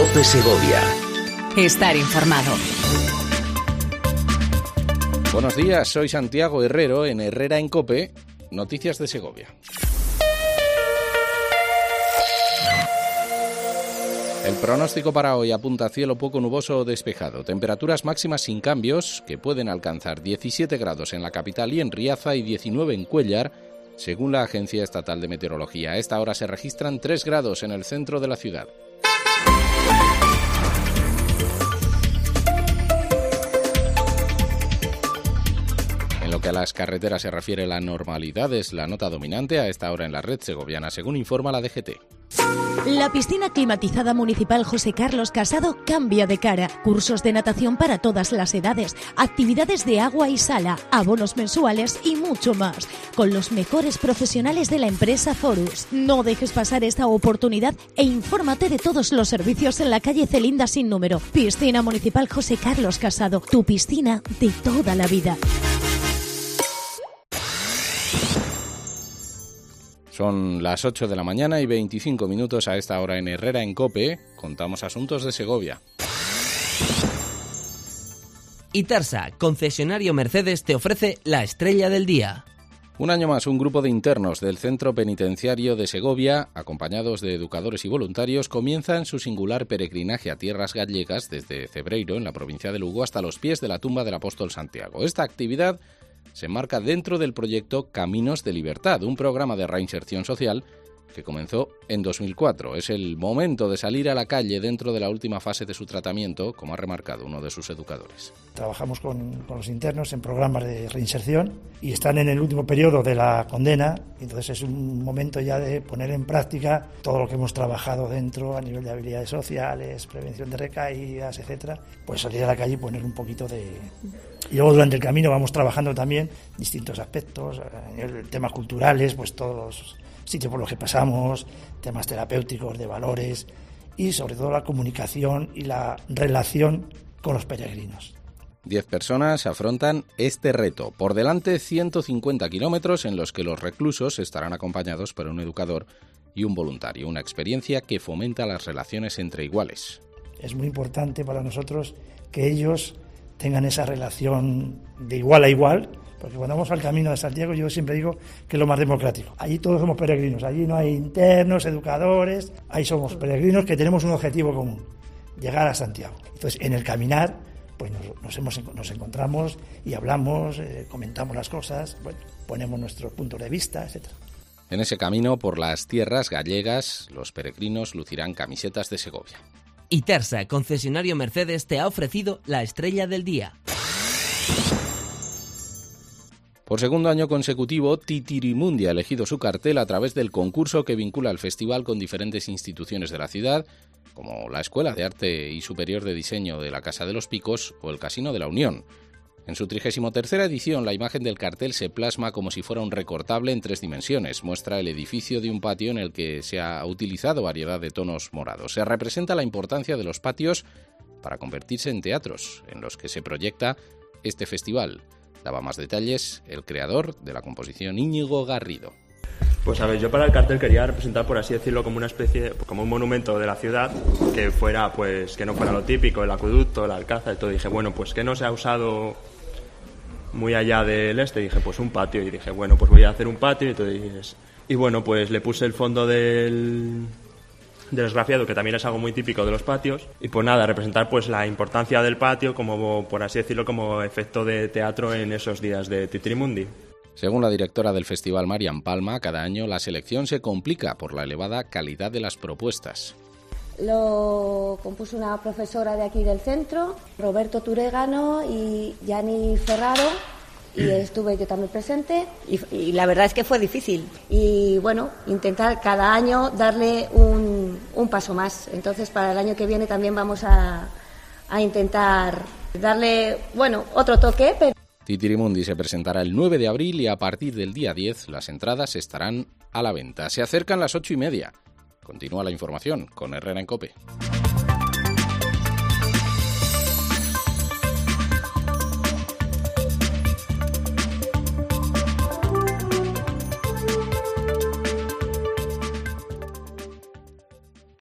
COPE Segovia. Estar informado. Buenos días, soy Santiago Herrero en Herrera en COPE, Noticias de Segovia. El pronóstico para hoy apunta a cielo poco nuboso o despejado. Temperaturas máximas sin cambios que pueden alcanzar 17 grados en la capital y en Riaza y 19 en Cuéllar, según la Agencia Estatal de Meteorología. A esta hora se registran 3 grados en el centro de la ciudad. En lo que a las carreteras se refiere, la normalidad es la nota dominante a esta hora en la red segoviana, según informa la DGT. La piscina climatizada municipal José Carlos Casado cambia de cara. Cursos de natación para todas las edades, actividades de agua y sala, abonos mensuales y mucho más. Con los mejores profesionales de la empresa Forus. No dejes pasar esta oportunidad e infórmate de todos los servicios en la calle Celinda sin número. Piscina municipal José Carlos Casado, tu piscina de toda la vida. Son las 8 de la mañana y 25 minutos a esta hora en Herrera en COPE. Contamos asuntos de Segovia. Itarsa, concesionario Mercedes, te ofrece la estrella del día. Un año más, un grupo de internos del Centro Penitenciario de Segovia, acompañados de educadores y voluntarios, comienzan su singular peregrinaje a tierras gallegas desde Cebreiro, en la provincia de Lugo, hasta los pies de la tumba del apóstol Santiago. Esta actividad se enmarca dentro del proyecto Caminos de Libertad, un programa de reinserción social que comenzó en 2004. Es el momento de salir a la calle dentro de la última fase de su tratamiento, como ha remarcado uno de sus educadores. Trabajamos con los internos en programas de reinserción y están en el último periodo de la condena, entonces es un momento ya de poner en práctica todo lo que hemos trabajado dentro a nivel de habilidades sociales, prevención de recaídas, etcétera. Pues salir a la calle y poner un poquito de... Y luego durante el camino vamos trabajando también distintos aspectos, temas culturales, pues todos los sitios por los que pasamos, temas terapéuticos, de valores y sobre todo la comunicación y la relación con los peregrinos. 10 personas afrontan este reto. Por delante 150 kilómetros en los que los reclusos estarán acompañados por un educador y un voluntario, una experiencia que fomenta las relaciones entre iguales. Es muy importante para nosotros que ellos tengan esa relación de igual a igual, porque cuando vamos al Camino de Santiago yo siempre digo que es lo más democrático. Allí todos somos peregrinos, allí no hay internos, educadores, ahí somos peregrinos que tenemos un objetivo común, llegar a Santiago. Entonces en el caminar pues nos encontramos y hablamos, comentamos las cosas, bueno, ponemos nuestros puntos de vista, etcétera. En ese camino por las tierras gallegas, los peregrinos lucirán camisetas de Segovia. Itarsa, concesionario Mercedes, te ha ofrecido la estrella del día. Por segundo año consecutivo, Titirimundi ha elegido su cartel a través del concurso que vincula el festival con diferentes instituciones de la ciudad, como la Escuela de Arte y Superior de Diseño de la Casa de los Picos o el Casino de la Unión. En su 33ª edición, la imagen del cartel se plasma como si fuera un recortable en 3 dimensiones. Muestra el edificio de un patio en el que se ha utilizado variedad de tonos morados. Se representa la importancia de los patios para convertirse en teatros, en los que se proyecta este festival. Daba más detalles el creador de la composición, Íñigo Garrido. Pues a ver, yo para el cartel quería representar, por así decirlo, como una especie, como un monumento de la ciudad, que fuera, pues, que no fuera lo típico, el acueducto, el alcázar y todo. Dije, bueno, pues que no se ha usado muy allá del este, dije, pues un patio, y dije, bueno, pues voy a hacer un patio, y bueno, pues le puse el fondo del esgrafiado, que también es algo muy típico de los patios, y pues nada, representar pues la importancia del patio como, por así decirlo, como efecto de teatro en esos días de Titirimundi. Según la directora del festival, Marian Palma, cada año la selección se complica por la elevada calidad de las propuestas. Lo compuso una profesora de aquí del centro, Roberto Turégano y Gianni Ferraro, y estuve yo también presente, y la verdad es que fue difícil. Y bueno, intentar cada año darle un paso más. Entonces para el año que viene también vamos a intentar darle, bueno, otro toque. Titirimundi se presentará el 9 de abril y a partir del día 10 las entradas estarán a la venta. Se acercan las 8:30. Continúa la información con Herrera en COPE.